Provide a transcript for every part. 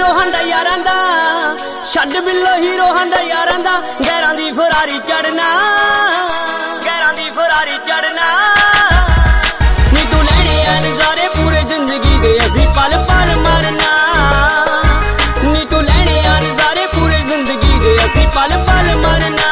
Hero हांडा यारां दा, छड्ड बिल्लो हीरो हांडा यारां दा, गैरां दी फरारी चढ़ना, गैरां दी फरारी चढ़ना। नी तू लैणे आ नज़ारे पूरे जिंदगी दे असीं पल पल मरना, नी तू लैणे आ नज़ारे पूरे जिंदगी दे असीं पल पल मरना।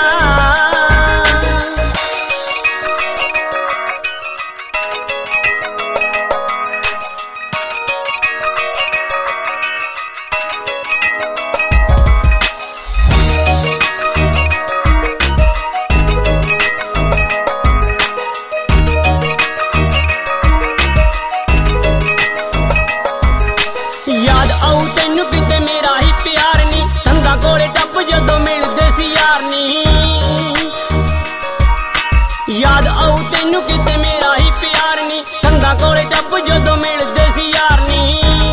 याद आऊ तैनू किते मेरा ही प्यार नी, कंधा कोले टप जदों मिलदे सी यार नी। याद आऊ तैनू किते मेरा ही प्यार नी, कंधा कोले टप जदों मिलदे सी यार नी।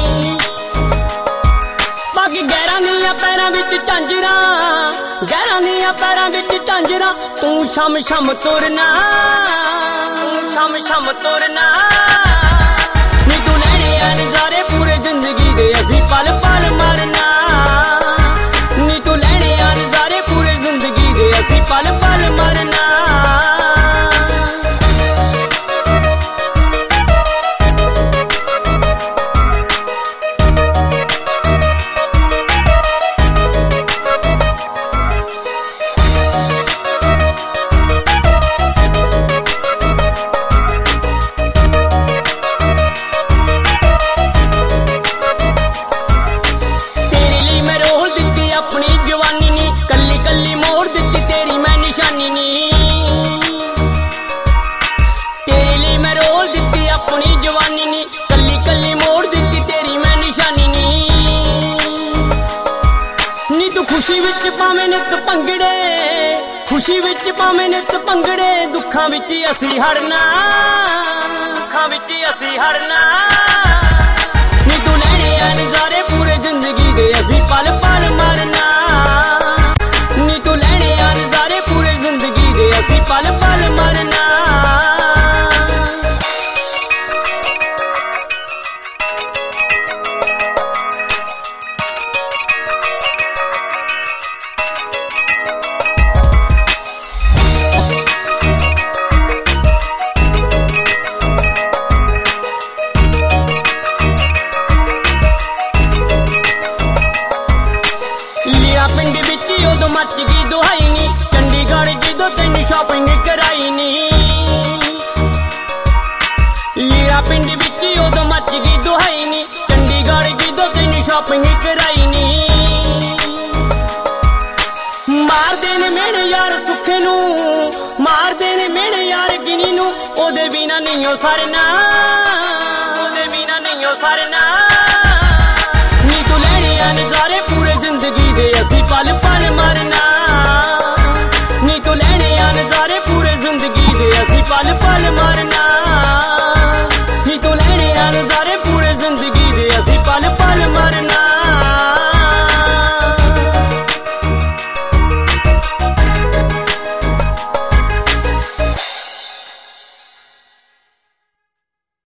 बाकी गैरां दियां पैरां विच झांजरां, गैरां दियां पैरां विच झांजरां, तू शम शम तुरना, तू शम शम तुरना। नी तू लैणे आ नज़ारे पूरे जिंदगी दे असीं पल पल मरना, नी तू लैणे आ नज़ारे पूरे जिंदगी दे असीं पल पल मरना। अपनी जवानी नी कल्ली कल्ली मोड़ दित्ती तेरी मैं निशानी नी, तेरे लिए मैं रोल दित्ती अपनी जवानी नी, कल्ली कल्ली मोड़ दित्ती तेरी मैं निशानी नी। नी तू खुशी विच पावें नित भंगड़े, खुशी विच पावें नित भंगड़े, दुखां विच असीं हरना, दुखां विच असीं हरना। नी तू लैणे आ नज़ारे पूरे जिंदगी दे असीं पल पल मरना, नी तू लैणे आ नज़ारे पूरे जिंदगी दे असीं पल पल मरना। पिंड विच उदों मच गई दुहाई नी, चंडीगढ़ जदों तैनू शॉपिंग कराई नी। लीरा पिंड विच उदों मच गई दुहाई नी, चंडीगढ़ जदों तैनू शॉपिंग कराई नी। मार देने मेरे यार सुखे नू, मार देने मेरे यार गिनी नू, ओदे बिना नहीं हो सरना, ओदे बिना नहीं हो सरना।